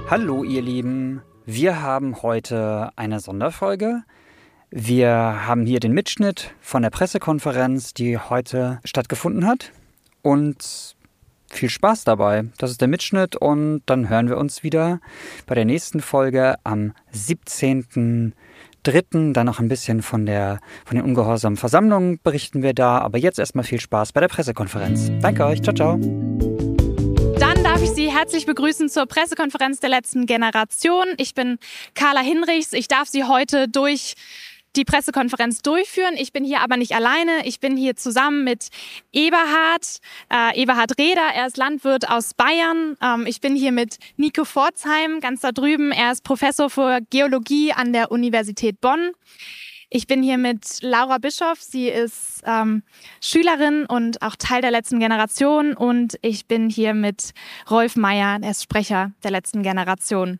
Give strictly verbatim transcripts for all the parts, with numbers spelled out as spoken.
Hallo ihr Lieben, wir haben heute eine Sonderfolge. Wir haben hier den Mitschnitt von der Pressekonferenz, die heute stattgefunden hat. Und viel Spaß dabei. Das ist der Mitschnitt und dann hören wir uns wieder bei der nächsten Folge am siebzehnten dritten Dann noch ein bisschen von der von den ungehorsamen Versammlungen berichten wir da. Aber jetzt erstmal viel Spaß bei der Pressekonferenz. Danke euch, ciao, ciao. Dann darf ich Sie herzlich begrüßen zur Pressekonferenz der letzten Generation. Ich bin Carla Hinrichs. Ich darf Sie heute durch die Pressekonferenz durchführen. Ich bin hier aber nicht alleine. Ich bin hier zusammen mit Eberhard, äh, Eberhard Reder. Er ist Landwirt aus Bayern. Ähm, ich bin hier mit Nico Pforzheim, ganz da drüben. Er ist Professor für Geologie an der Universität Bonn. Ich bin hier mit Laura Bischoff. Sie ist ähm, Schülerin und auch Teil der letzten Generation. Und ich bin hier mit Rolf Meyer, der ist Sprecher der letzten Generation.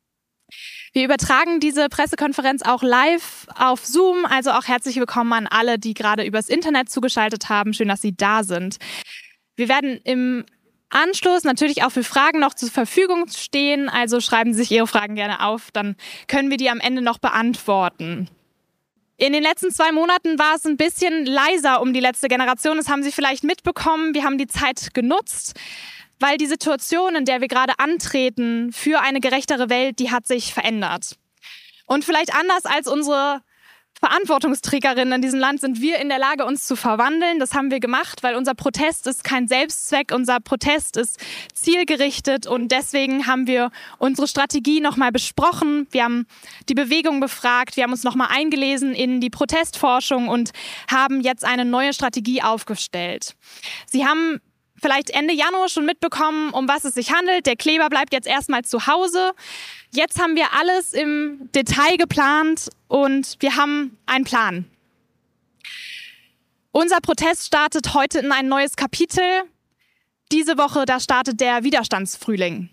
Wir übertragen diese Pressekonferenz auch live auf Zoom, also auch herzlich willkommen an alle, die gerade übers Internet zugeschaltet haben. Schön, dass Sie da sind. Wir werden im Anschluss natürlich auch für Fragen noch zur Verfügung stehen, also schreiben Sie sich Ihre Fragen gerne auf, dann können wir die am Ende noch beantworten. In den letzten zwei Monaten war es ein bisschen leiser um die letzte Generation, das haben Sie vielleicht mitbekommen. Wir haben die Zeit genutzt, weil die Situation, in der wir gerade antreten für eine gerechtere Welt, die hat sich verändert. Und vielleicht anders als unsere Verantwortungsträgerinnen in diesem Land sind wir in der Lage, uns zu verwandeln. Das haben wir gemacht, weil unser Protest ist kein Selbstzweck, unser Protest ist zielgerichtet und deswegen haben wir unsere Strategie nochmal besprochen. Wir haben die Bewegung befragt, wir haben uns nochmal eingelesen in die Protestforschung und haben jetzt eine neue Strategie aufgestellt. Sie haben vielleicht Ende Januar schon mitbekommen, um was es sich handelt. Der Kleber bleibt jetzt erstmal zu Hause. Jetzt haben wir alles im Detail geplant und wir haben einen Plan. Unser Protest startet heute in ein neues Kapitel. Diese Woche, da startet der Widerstandsfrühling.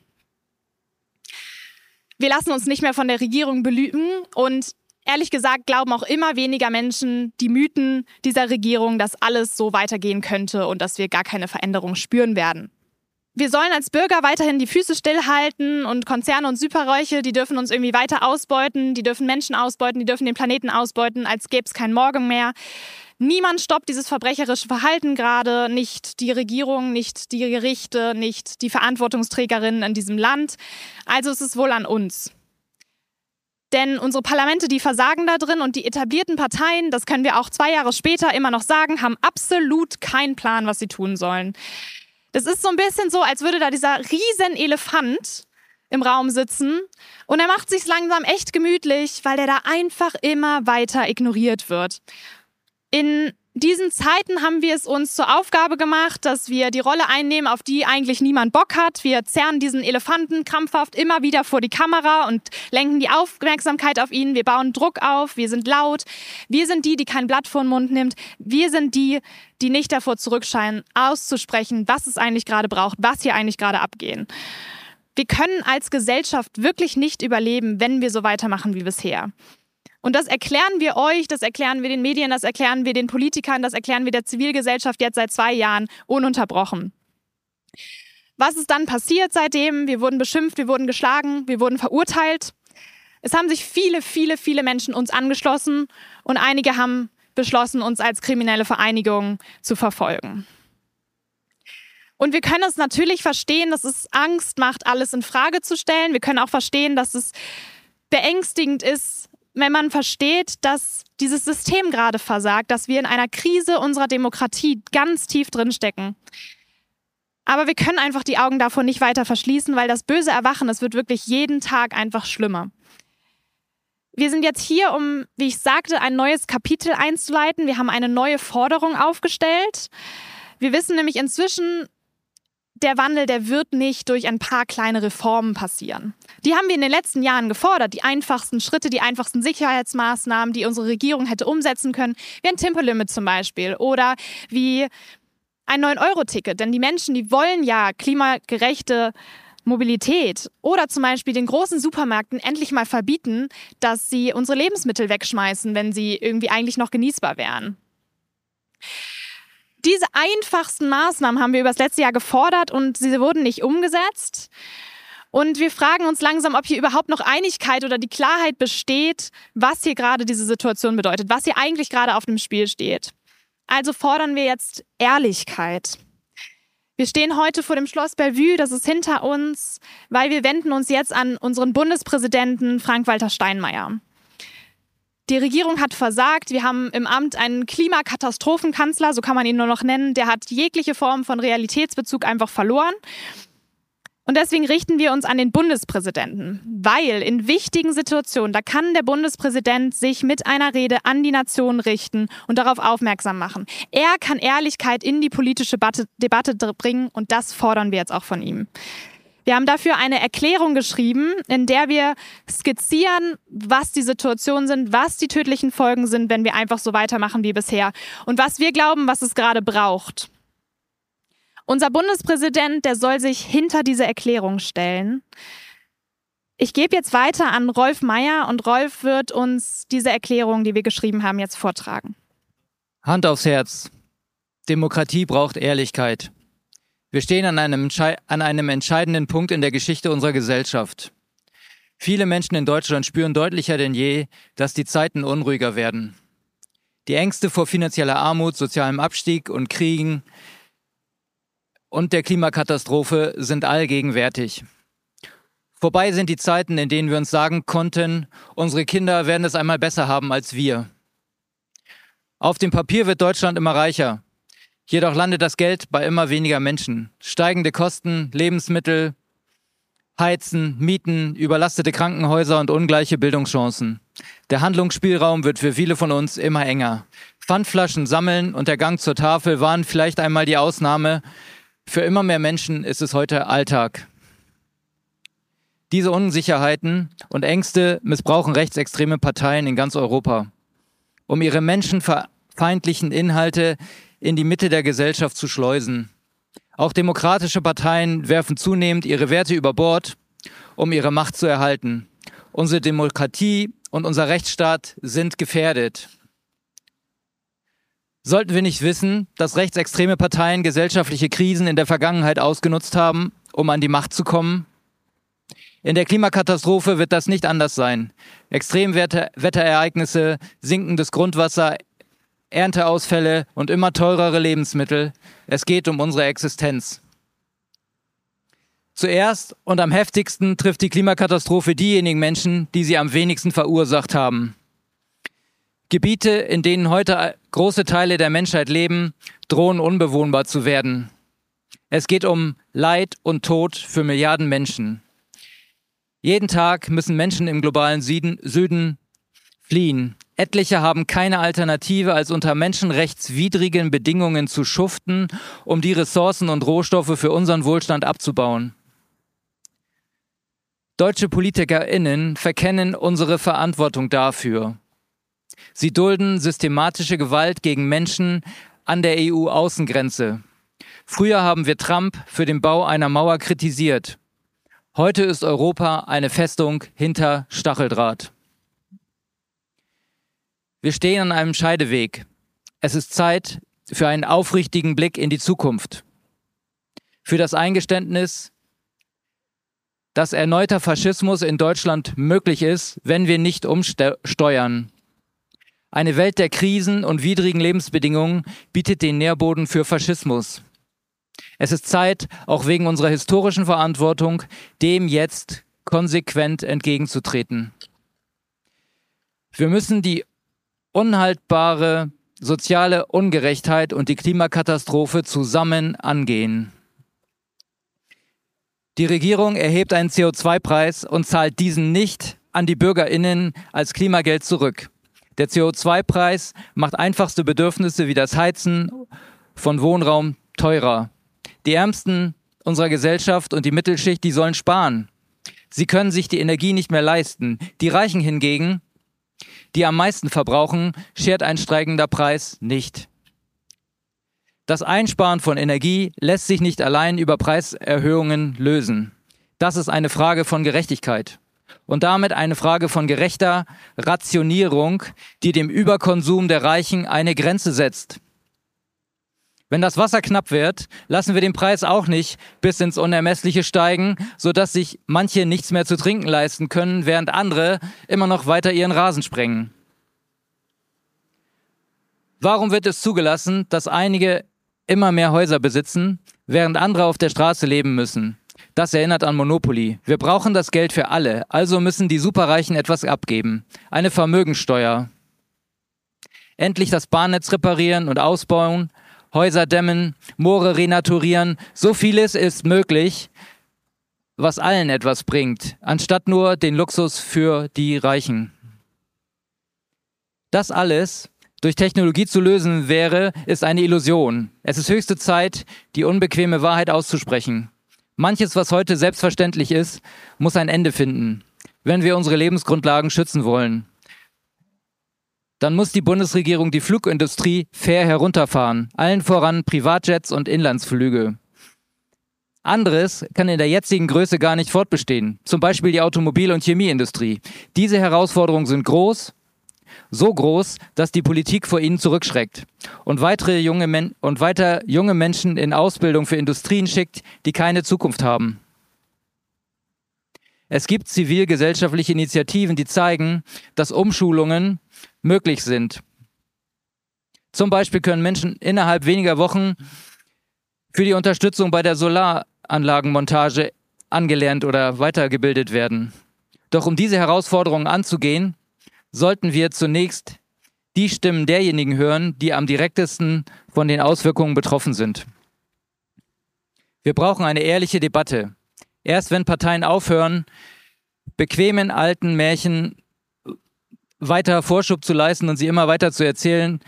Wir lassen uns nicht mehr von der Regierung belügen und ehrlich gesagt glauben auch immer weniger Menschen die Mythen dieser Regierung, dass alles so weitergehen könnte und dass wir gar keine Veränderung spüren werden. Wir sollen als Bürger weiterhin die Füße stillhalten und Konzerne und Superreiche, die dürfen uns irgendwie weiter ausbeuten, die dürfen Menschen ausbeuten, die dürfen den Planeten ausbeuten, als gäbe es kein Morgen mehr. Niemand stoppt dieses verbrecherische Verhalten gerade, nicht die Regierung, nicht die Gerichte, nicht die Verantwortungsträgerinnen in diesem Land. Also ist es wohl an uns. Denn unsere Parlamente, die versagen da drin und die etablierten Parteien, das können wir auch zwei Jahre später immer noch sagen, haben absolut keinen Plan, was sie tun sollen. Das ist so ein bisschen so, als würde da dieser riesen Elefant im Raum sitzen und er macht sich's langsam echt gemütlich, weil der da einfach immer weiter ignoriert wird. In diesen Zeiten haben wir es uns zur Aufgabe gemacht, dass wir die Rolle einnehmen, auf die eigentlich niemand Bock hat. Wir zerren diesen Elefanten krampfhaft immer wieder vor die Kamera und lenken die Aufmerksamkeit auf ihn. Wir bauen Druck auf, wir sind laut. Wir sind die, die kein Blatt vor den Mund nimmt. Wir sind die, die nicht davor zurückscheinen, auszusprechen, was es eigentlich gerade braucht, was hier eigentlich gerade abgeht. Wir können als Gesellschaft wirklich nicht überleben, wenn wir so weitermachen wie bisher. Und das erklären wir euch, das erklären wir den Medien, das erklären wir den Politikern, das erklären wir der Zivilgesellschaft jetzt seit zwei Jahren ununterbrochen. Was ist dann passiert seitdem? Wir wurden beschimpft, wir wurden geschlagen, wir wurden verurteilt. Es haben sich viele, viele, viele Menschen uns angeschlossen und einige haben beschlossen, uns als kriminelle Vereinigung zu verfolgen. Und wir können es natürlich verstehen, dass es Angst macht, alles in Frage zu stellen. Wir können auch verstehen, dass es beängstigend ist, wenn man versteht, dass dieses System gerade versagt, dass wir in einer Krise unserer Demokratie ganz tief drin stecken. Aber wir können einfach die Augen davor nicht weiter verschließen, weil das böse Erwachen, es wird wirklich jeden Tag einfach schlimmer. Wir sind jetzt hier, um, wie ich sagte, ein neues Kapitel einzuleiten. Wir haben eine neue Forderung aufgestellt. Wir wissen nämlich inzwischen, der Wandel, der wird nicht durch ein paar kleine Reformen passieren. Die haben wir in den letzten Jahren gefordert, die einfachsten Schritte, die einfachsten Sicherheitsmaßnahmen, die unsere Regierung hätte umsetzen können, wie ein Tempolimit zum Beispiel oder wie ein neun Euro Ticket. Denn die Menschen, die wollen ja klimagerechte Mobilität oder zum Beispiel den großen Supermärkten endlich mal verbieten, dass sie unsere Lebensmittel wegschmeißen, wenn sie irgendwie eigentlich noch genießbar wären. Diese einfachsten Maßnahmen haben wir über das letzte Jahr gefordert und sie wurden nicht umgesetzt. Und wir fragen uns langsam, ob hier überhaupt noch Einigkeit oder die Klarheit besteht, was hier gerade diese Situation bedeutet, was hier eigentlich gerade auf dem Spiel steht. Also fordern wir jetzt Ehrlichkeit. Wir stehen heute vor dem Schloss Bellevue, das ist hinter uns, weil wir wenden uns jetzt an unseren Bundespräsidenten Frank-Walter Steinmeier. Die Regierung hat versagt. Wir haben im Amt einen Klimakatastrophenkanzler, so kann man ihn nur noch nennen. Der hat jegliche Form von Realitätsbezug einfach verloren. Und deswegen richten wir uns an den Bundespräsidenten, weil in wichtigen Situationen, da kann der Bundespräsident sich mit einer Rede an die Nation richten und darauf aufmerksam machen. Er kann Ehrlichkeit in die politische Debatte bringen und das fordern wir jetzt auch von ihm. Wir haben dafür eine Erklärung geschrieben, in der wir skizzieren, was die Situationen sind, was die tödlichen Folgen sind, wenn wir einfach so weitermachen wie bisher und was wir glauben, was es gerade braucht. Unser Bundespräsident, der soll sich hinter diese Erklärung stellen. Ich gebe jetzt weiter an Rolf Meier und Rolf wird uns diese Erklärung, die wir geschrieben haben, jetzt vortragen. Hand aufs Herz. Demokratie braucht Ehrlichkeit. Wir stehen an einem, an einem entscheidenden Punkt in der Geschichte unserer Gesellschaft. Viele Menschen in Deutschland spüren deutlicher denn je, dass die Zeiten unruhiger werden. Die Ängste vor finanzieller Armut, sozialem Abstieg und Kriegen und der Klimakatastrophe sind allgegenwärtig. Vorbei sind die Zeiten, in denen wir uns sagen konnten, unsere Kinder werden es einmal besser haben als wir. Auf dem Papier wird Deutschland immer reicher. Jedoch landet das Geld bei immer weniger Menschen. Steigende Kosten, Lebensmittel, Heizen, Mieten, überlastete Krankenhäuser und ungleiche Bildungschancen. Der Handlungsspielraum wird für viele von uns immer enger. Pfandflaschen sammeln und der Gang zur Tafel waren vielleicht einmal die Ausnahme. Für immer mehr Menschen ist es heute Alltag. Diese Unsicherheiten und Ängste missbrauchen rechtsextreme Parteien in ganz Europa, um ihre menschenfeindlichen Inhalte in die Mitte der Gesellschaft zu schleusen. Auch demokratische Parteien werfen zunehmend ihre Werte über Bord, um ihre Macht zu erhalten. Unsere Demokratie und unser Rechtsstaat sind gefährdet. Sollten wir nicht wissen, dass rechtsextreme Parteien gesellschaftliche Krisen in der Vergangenheit ausgenutzt haben, um an die Macht zu kommen? In der Klimakatastrophe wird das nicht anders sein. Extremwetterereignisse, sinkendes Grundwasser, Ernteausfälle und immer teurere Lebensmittel. Es geht um unsere Existenz. Zuerst und am heftigsten trifft die Klimakatastrophe diejenigen Menschen, die sie am wenigsten verursacht haben. Gebiete, in denen heute große Teile der Menschheit leben, drohen unbewohnbar zu werden. Es geht um Leid und Tod für Milliarden Menschen. Jeden Tag müssen Menschen im globalen Süden, Süden fliehen. Etliche haben keine Alternative, als unter menschenrechtswidrigen Bedingungen zu schuften, um die Ressourcen und Rohstoffe für unseren Wohlstand abzubauen. Deutsche PolitikerInnen verkennen unsere Verantwortung dafür. Sie dulden systematische Gewalt gegen Menschen an der E U-Außengrenze. Früher haben wir Trump für den Bau einer Mauer kritisiert. Heute ist Europa eine Festung hinter Stacheldraht. Wir stehen an einem Scheideweg. Es ist Zeit für einen aufrichtigen Blick in die Zukunft. Für das Eingeständnis, dass erneuter Faschismus in Deutschland möglich ist, wenn wir nicht umsteuern. Eine Welt der Krisen und widrigen Lebensbedingungen bietet den Nährboden für Faschismus. Es ist Zeit, auch wegen unserer historischen Verantwortung, dem jetzt konsequent entgegenzutreten. Wir müssen die unhaltbare soziale Ungerechtheit und die Klimakatastrophe zusammen angehen. Die Regierung erhebt einen C O zwei Preis und zahlt diesen nicht an die BürgerInnen als Klimageld zurück. Der C O zwei Preis macht einfachste Bedürfnisse wie das Heizen von Wohnraum teurer. Die Ärmsten unserer Gesellschaft und die Mittelschicht, die sollen sparen. Sie können sich die Energie nicht mehr leisten. Die Reichen hingegen, die am meisten verbrauchen, schert ein steigender Preis nicht. Das Einsparen von Energie lässt sich nicht allein über Preiserhöhungen lösen. Das ist eine Frage von Gerechtigkeit. Und damit eine Frage von gerechter Rationierung, die dem Überkonsum der Reichen eine Grenze setzt. Wenn das Wasser knapp wird, lassen wir den Preis auch nicht bis ins Unermessliche steigen, sodass sich manche nichts mehr zu trinken leisten können, während andere immer noch weiter ihren Rasen sprengen. Warum wird es zugelassen, dass einige immer mehr Häuser besitzen, während andere auf der Straße leben müssen? Das erinnert an Monopoly. Wir brauchen das Geld für alle, also müssen die Superreichen etwas abgeben. Eine Vermögensteuer. Endlich das Bahnnetz reparieren und ausbauen, Häuser dämmen, Moore renaturieren. So vieles ist möglich, was allen etwas bringt, anstatt nur den Luxus für die Reichen. Das alles durch Technologie zu lösen wäre, ist eine Illusion. Es ist höchste Zeit, die unbequeme Wahrheit auszusprechen. Manches, was heute selbstverständlich ist, muss ein Ende finden, wenn wir unsere Lebensgrundlagen schützen wollen. Dann muss die Bundesregierung die Flugindustrie fair herunterfahren, allen voran Privatjets und Inlandsflüge. Anderes kann in der jetzigen Größe gar nicht fortbestehen, zum Beispiel die Automobil- und Chemieindustrie. Diese Herausforderungen sind groß, so groß, dass die Politik vor ihnen zurückschreckt und, weitere junge Men- und weiter junge Menschen in Ausbildung für Industrien schickt, die keine Zukunft haben. Es gibt zivilgesellschaftliche Initiativen, die zeigen, dass Umschulungen möglich sind. Zum Beispiel können Menschen innerhalb weniger Wochen für die Unterstützung bei der Solaranlagenmontage angelernt oder weitergebildet werden. Doch um diese Herausforderungen anzugehen, sollten wir zunächst die Stimmen derjenigen hören, die am direktesten von den Auswirkungen betroffen sind. Wir brauchen eine ehrliche Debatte. Erst wenn Parteien aufhören, bequemen alten Märchen weiter Vorschub zu leisten und sie immer weiter zu erzählen,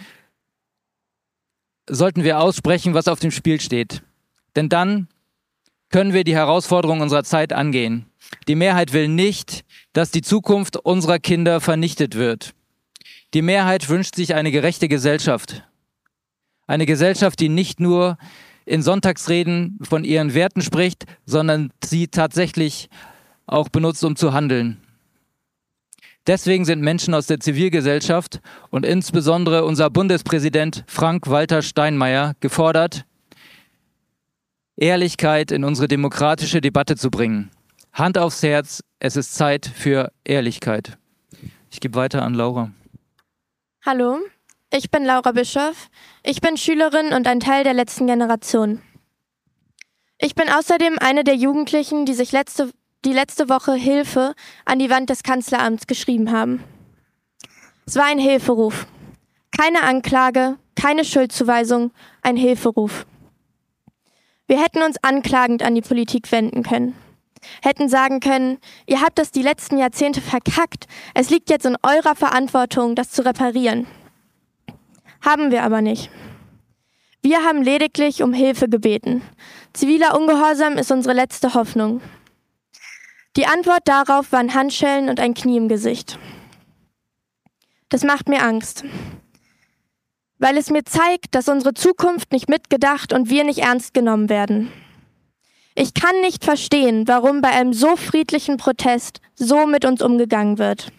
sollten wir aussprechen, was auf dem Spiel steht. Denn dann können wir die Herausforderungen unserer Zeit angehen. Die Mehrheit will nicht, dass die Zukunft unserer Kinder vernichtet wird. Die Mehrheit wünscht sich eine gerechte Gesellschaft. Eine Gesellschaft, die nicht nur in Sonntagsreden von ihren Werten spricht, sondern sie tatsächlich auch benutzt, um zu handeln. Deswegen sind Menschen aus der Zivilgesellschaft und insbesondere unser Bundespräsident Frank-Walter Steinmeier gefordert, Ehrlichkeit in unsere demokratische Debatte zu bringen. Hand aufs Herz, es ist Zeit für Ehrlichkeit. Ich gebe weiter an Laura. Hallo, ich bin Laura Bischoff. Ich bin Schülerin und ein Teil der letzten Generation. Ich bin außerdem eine der Jugendlichen, die sich letzte, die letzte Woche Hilfe an die Wand des Kanzleramts geschrieben haben. Es war ein Hilferuf. Keine Anklage, keine Schuldzuweisung, ein Hilferuf. Wir hätten uns anklagend an die Politik wenden können. Hätten sagen können, ihr habt das die letzten Jahrzehnte verkackt, es liegt jetzt in eurer Verantwortung, das zu reparieren. Haben wir aber nicht. Wir haben lediglich um Hilfe gebeten. Ziviler Ungehorsam ist unsere letzte Hoffnung. Die Antwort darauf waren Handschellen und ein Knie im Gesicht. Das macht mir Angst, weil es mir zeigt, dass unsere Zukunft nicht mitgedacht und wir nicht ernst genommen werden. Ich kann nicht verstehen, warum bei einem so friedlichen Protest so mit uns umgegangen wird.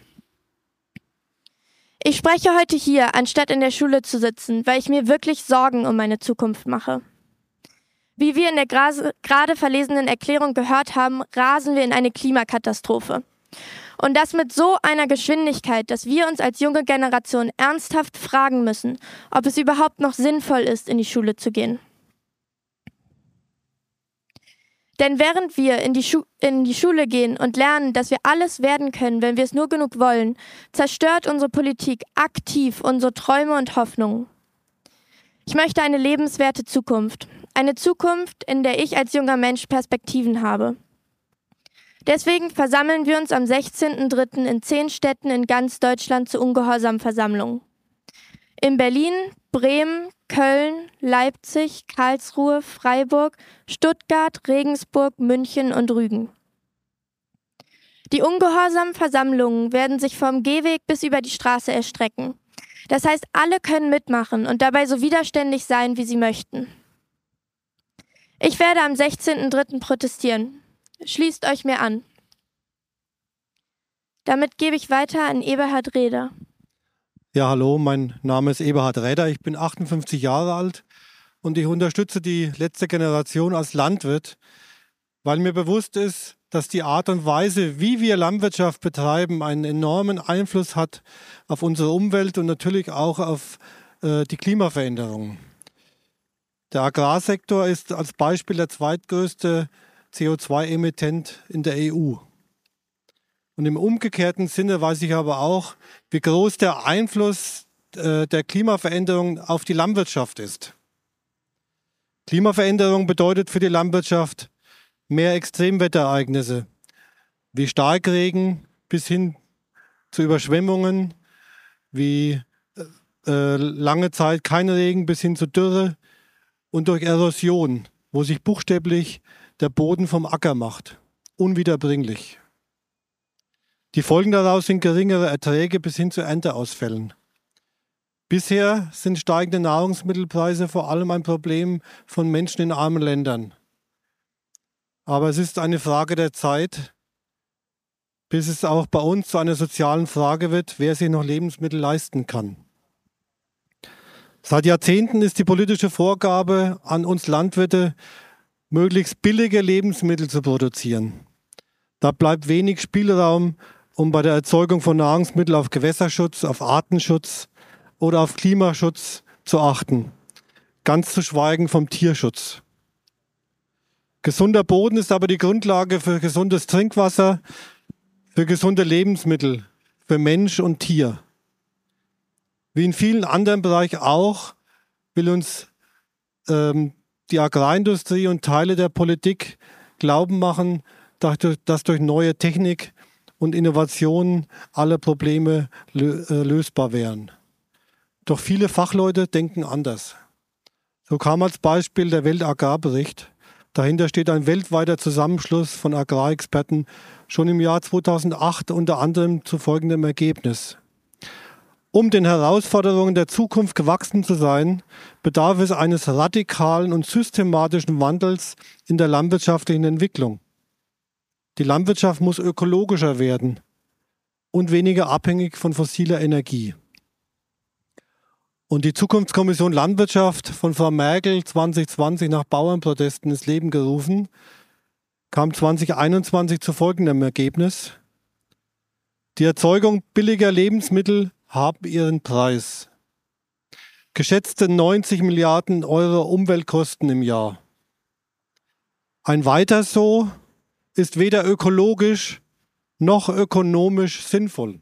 Ich spreche heute hier, anstatt in der Schule zu sitzen, weil ich mir wirklich Sorgen um meine Zukunft mache. Wie wir in der gerade verlesenen Erklärung gehört haben, rasen wir in eine Klimakatastrophe. Und das mit so einer Geschwindigkeit, dass wir uns als junge Generation ernsthaft fragen müssen, ob es überhaupt noch sinnvoll ist, in die Schule zu gehen. Denn während wir in die, Schu- in die Schule gehen und lernen, dass wir alles werden können, wenn wir es nur genug wollen, zerstört unsere Politik aktiv unsere Träume und Hoffnungen. Ich möchte eine lebenswerte Zukunft. Eine Zukunft, in der ich als junger Mensch Perspektiven habe. Deswegen versammeln wir uns am sechzehnten dritten in zehn Städten in ganz Deutschland zu Ungehorsamversammlungen. In Berlin, Bremen, Köln, Leipzig, Karlsruhe, Freiburg, Stuttgart, Regensburg, München und Rügen. Die ungehorsamen Versammlungen werden sich vom Gehweg bis über die Straße erstrecken. Das heißt, alle können mitmachen und dabei so widerständig sein, wie sie möchten. Ich werde am sechzehnten dritten protestieren. Schließt euch mir an. Damit gebe ich weiter an Eberhard Räder. Ja, hallo, mein Name ist Eberhard Räder, ich bin achtundfünfzig Jahre alt und ich unterstütze die letzte Generation als Landwirt, weil mir bewusst ist, dass die Art und Weise, wie wir Landwirtschaft betreiben, einen enormen Einfluss hat auf unsere Umwelt und natürlich auch auf äh, die Klimaveränderungen. Der Agrarsektor ist als Beispiel der zweitgrößte C O zwei Emittent in der E U. Und im umgekehrten Sinne weiß ich aber auch, wie groß der Einfluss äh, der Klimaveränderung auf die Landwirtschaft ist. Klimaveränderung bedeutet für die Landwirtschaft mehr Extremwetterereignisse, wie Starkregen bis hin zu Überschwemmungen, wie äh, lange Zeit kein Regen bis hin zu Dürre und durch Erosion, wo sich buchstäblich der Boden vom Acker macht, unwiederbringlich. Die Folgen daraus sind geringere Erträge bis hin zu Ernteausfällen. Bisher sind steigende Nahrungsmittelpreise vor allem ein Problem von Menschen in armen Ländern. Aber es ist eine Frage der Zeit, bis es auch bei uns zu einer sozialen Frage wird, wer sich noch Lebensmittel leisten kann. Seit Jahrzehnten ist die politische Vorgabe an uns Landwirte, möglichst billige Lebensmittel zu produzieren. Da bleibt wenig Spielraum, um bei der Erzeugung von Nahrungsmitteln auf Gewässerschutz, auf Artenschutz oder auf Klimaschutz zu achten. Ganz zu schweigen vom Tierschutz. Gesunder Boden ist aber die Grundlage für gesundes Trinkwasser, für gesunde Lebensmittel, für Mensch und Tier. Wie in vielen anderen Bereichen auch, will uns ähm, die Agrarindustrie und Teile der Politik glauben machen, dass durch neue Technik und Innovationen alle Probleme lösbar wären. Doch viele Fachleute denken anders. So kam als Beispiel der Weltagrarbericht. Dahinter steht ein weltweiter Zusammenschluss von Agrarexperten schon im Jahr zweitausendacht unter anderem zu folgendem Ergebnis. Um den Herausforderungen der Zukunft gewachsen zu sein, bedarf es eines radikalen und systematischen Wandels in der landwirtschaftlichen Entwicklung. Die Landwirtschaft muss ökologischer werden und weniger abhängig von fossiler Energie. Und die Zukunftskommission Landwirtschaft von Frau Merkel zwanzig zwanzig nach Bauernprotesten ins Leben gerufen, kam zwanzig einundzwanzig zu folgendem Ergebnis. Die Erzeugung billiger Lebensmittel haben ihren Preis. Geschätzte neunzig Milliarden Euro Umweltkosten im Jahr. Ein Weiter so ist weder ökologisch noch ökonomisch sinnvoll.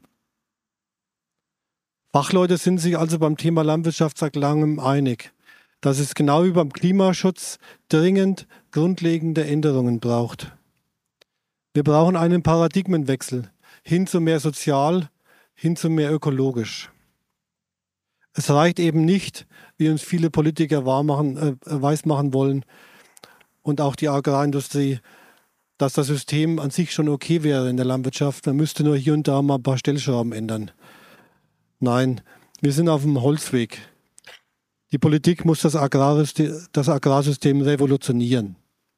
Fachleute sind sich also beim Thema Landwirtschaft seit langem einig, dass es genau wie beim Klimaschutz dringend grundlegende Änderungen braucht. Wir brauchen einen Paradigmenwechsel hin zu mehr sozial, hin zu mehr ökologisch. Es reicht eben nicht, wie uns viele Politiker wahrmachen, äh, weismachen wollen und auch die Agrarindustrie, dass das System an sich schon okay wäre in der Landwirtschaft. Man müsste nur hier und da mal ein paar Stellschrauben ändern. Nein, wir sind auf dem Holzweg. Die Politik muss das Agrarsystem, das Agrarsystem revolutionieren.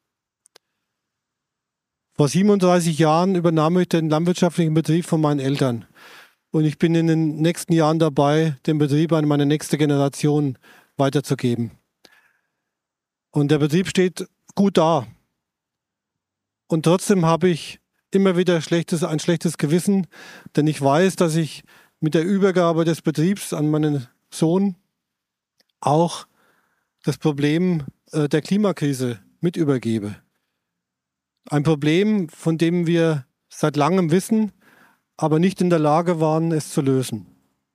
Vor siebenunddreißig Jahren übernahm ich den landwirtschaftlichen Betrieb von meinen Eltern. Und ich bin in den nächsten Jahren dabei, den Betrieb an meine nächste Generation weiterzugeben. Und der Betrieb steht gut da. Und trotzdem habe ich immer wieder schlechtes, ein schlechtes Gewissen, denn ich weiß, dass ich mit der Übergabe des Betriebs an meinen Sohn auch das Problem äh, der Klimakrise mit übergebe. Ein Problem, von dem wir seit langem wissen, aber nicht in der Lage waren, es zu lösen.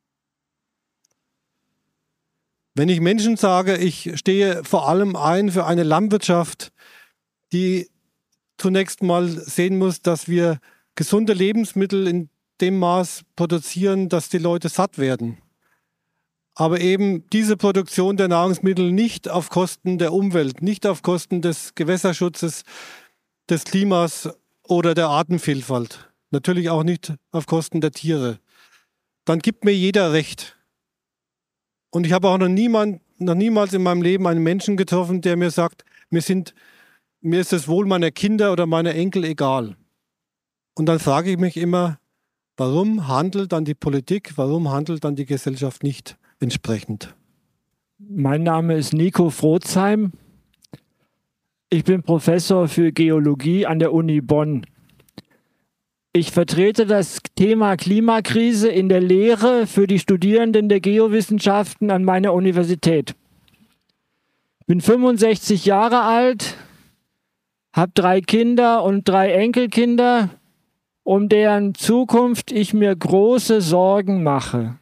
Wenn ich Menschen sage, ich stehe vor allem ein für eine Landwirtschaft, die zunächst mal sehen muss, dass wir gesunde Lebensmittel in dem Maß produzieren, dass die Leute satt werden. Aber eben diese Produktion der Nahrungsmittel nicht auf Kosten der Umwelt, nicht auf Kosten des Gewässerschutzes, des Klimas oder der Artenvielfalt. Natürlich auch nicht auf Kosten der Tiere. Dann gibt mir jeder recht. Und ich habe auch noch, niemand, noch niemals in meinem Leben einen Menschen getroffen, der mir sagt, mir, sind, mir ist das Wohl meiner Kinder oder meiner Enkel egal. Und dann frage ich mich immer, warum handelt dann die Politik, warum handelt dann die Gesellschaft nicht entsprechend? Mein Name ist Nico Frotzheim. Ich bin Professor für Geologie an der Uni Bonn. Ich vertrete das Thema Klimakrise in der Lehre für die Studierenden der Geowissenschaften an meiner Universität. Ich bin fünfundsechzig Jahre alt, habe drei Kinder und drei Enkelkinder, um deren Zukunft ich mir große Sorgen mache.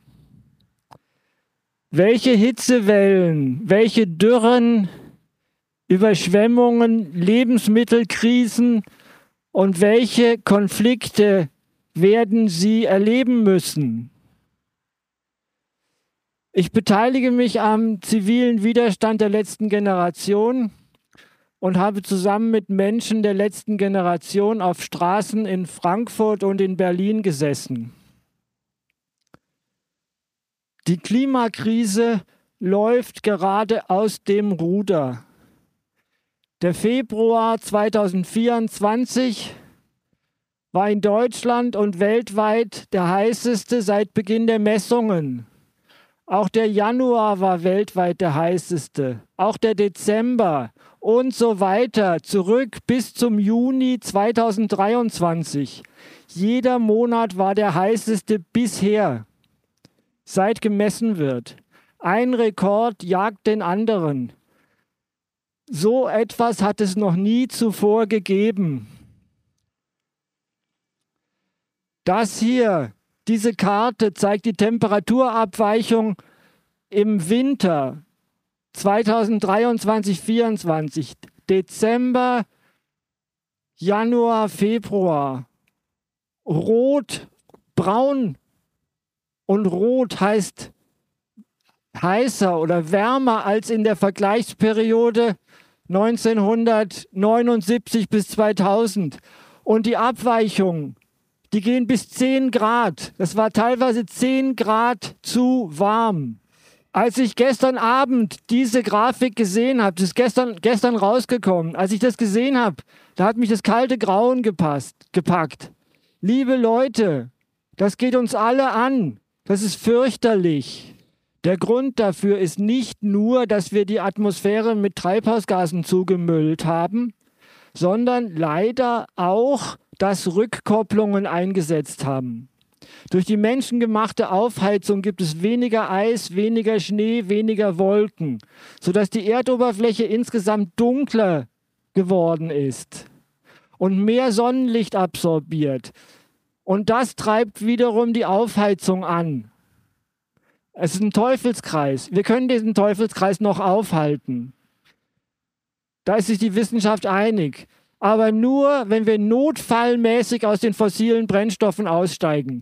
Welche Hitzewellen, welche Dürren, Überschwemmungen, Lebensmittelkrisen und welche Konflikte werden sie erleben müssen? Ich beteilige mich am zivilen Widerstand der letzten Generation und habe zusammen mit Menschen der letzten Generation auf Straßen in Frankfurt und in Berlin gesessen. Die Klimakrise läuft gerade aus dem Ruder. Der Februar zweitausendvierundzwanzig war in Deutschland und weltweit der heißeste seit Beginn der Messungen. Auch der Januar war weltweit der heißeste, auch der Dezember und so weiter, zurück bis zum Juni zweitausenddreiundzwanzig. Jeder Monat war der heißeste bisher, seit gemessen wird. Ein Rekord jagt den anderen. So etwas hat es noch nie zuvor gegeben. Das hier, diese Karte zeigt die Temperaturabweichung im Winter zweitausenddreiundzwanzig vierundzwanzig, Dezember, Januar, Februar. Rot, braun und rot heißt heißer oder wärmer als in der Vergleichsperiode neunzehnhundertneunundsiebzig bis zweitausend. Und die Abweichungen, die gehen bis zehn Grad. Das war teilweise zehn Grad zu warm. Als ich gestern Abend diese Grafik gesehen habe, das ist gestern, gestern rausgekommen, als ich das gesehen habe, da hat mich das kalte Grauen gepasst, gepackt. Liebe Leute, das geht uns alle an. Das ist fürchterlich. Der Grund dafür ist nicht nur, dass wir die Atmosphäre mit Treibhausgasen zugemüllt haben, sondern leider auch, dass Rückkopplungen eingesetzt haben. Durch die menschengemachte Aufheizung gibt es weniger Eis, weniger Schnee, weniger Wolken, sodass die Erdoberfläche insgesamt dunkler geworden ist und mehr Sonnenlicht absorbiert. Und das treibt wiederum die Aufheizung an. Es ist ein Teufelskreis. Wir können diesen Teufelskreis noch aufhalten. Da ist sich die Wissenschaft einig. Aber nur, wenn wir notfallmäßig aus den fossilen Brennstoffen aussteigen.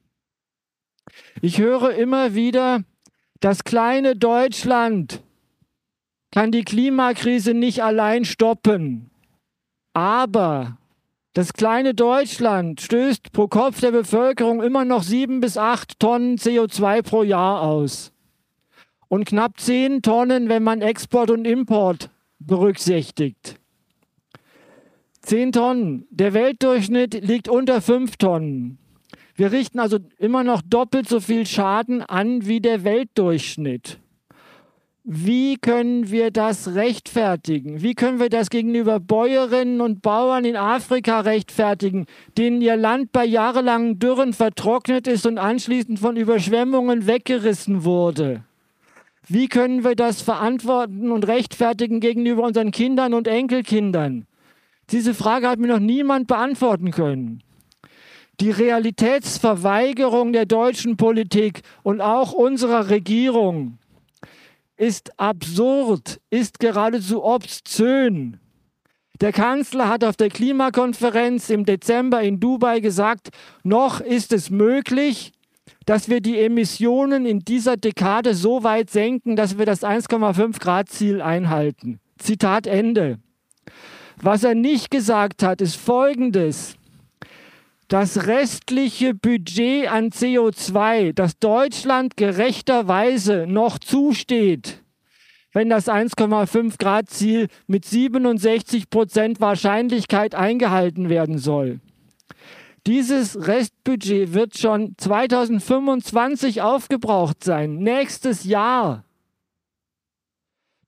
Ich höre immer wieder, das kleine Deutschland kann die Klimakrise nicht allein stoppen. Aber das kleine Deutschland stößt pro Kopf der Bevölkerung immer noch sieben bis acht Tonnen C O zwei pro Jahr aus. Und knapp zehn Tonnen, wenn man Export und Import berücksichtigt. zehn Tonnen. Der Weltdurchschnitt liegt unter fünf Tonnen. Wir richten also immer noch doppelt so viel Schaden an wie der Weltdurchschnitt. Wie können wir das rechtfertigen? Wie können wir das gegenüber Bäuerinnen und Bauern in Afrika rechtfertigen, denen ihr Land bei jahrelangen Dürren vertrocknet ist und anschließend von Überschwemmungen weggerissen wurde? Wie können wir das verantworten und rechtfertigen gegenüber unseren Kindern und Enkelkindern? Diese Frage hat mir noch niemand beantworten können. Die Realitätsverweigerung der deutschen Politik und auch unserer Regierung ist absurd, ist geradezu obszön. Der Kanzler hat auf der Klimakonferenz im Dezember in Dubai gesagt, noch ist es möglich, dass wir die Emissionen in dieser Dekade so weit senken, dass wir das eins Komma fünf Grad Ziel einhalten. Zitat Ende. Was er nicht gesagt hat, ist Folgendes. Das restliche Budget an C O zwei, das Deutschland gerechterweise noch zusteht, wenn das eins Komma fünf Grad Ziel mit siebenundsechzig Prozent Wahrscheinlichkeit eingehalten werden soll. Dieses Restbudget wird schon zweitausendfünfundzwanzig aufgebraucht sein, nächstes Jahr.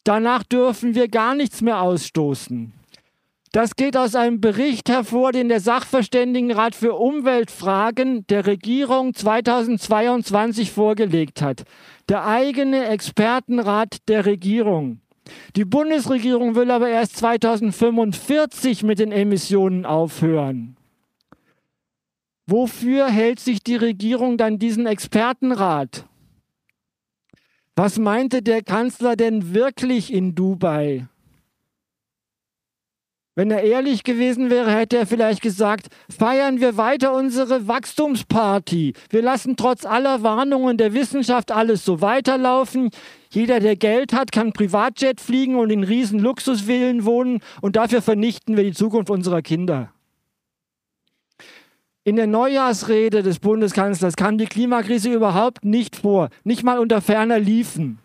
Danach dürfen wir gar nichts mehr ausstoßen. Das geht aus einem Bericht hervor, den der Sachverständigenrat für Umweltfragen der Regierung zweitausendzweiundzwanzig vorgelegt hat. Der eigene Expertenrat der Regierung. Die Bundesregierung will aber erst zweitausendfünfundvierzig mit den Emissionen aufhören. Wofür hält sich die Regierung dann diesen Expertenrat? Was meinte der Kanzler denn wirklich in Dubai? Wenn er ehrlich gewesen wäre, hätte er vielleicht gesagt, feiern wir weiter unsere Wachstumsparty. Wir lassen trotz aller Warnungen der Wissenschaft alles so weiterlaufen. Jeder, der Geld hat, kann Privatjet fliegen und in riesen Luxusvillen wohnen und dafür vernichten wir die Zukunft unserer Kinder. In der Neujahrsrede des Bundeskanzlers kam die Klimakrise überhaupt nicht vor, nicht mal unter ferner Liefen.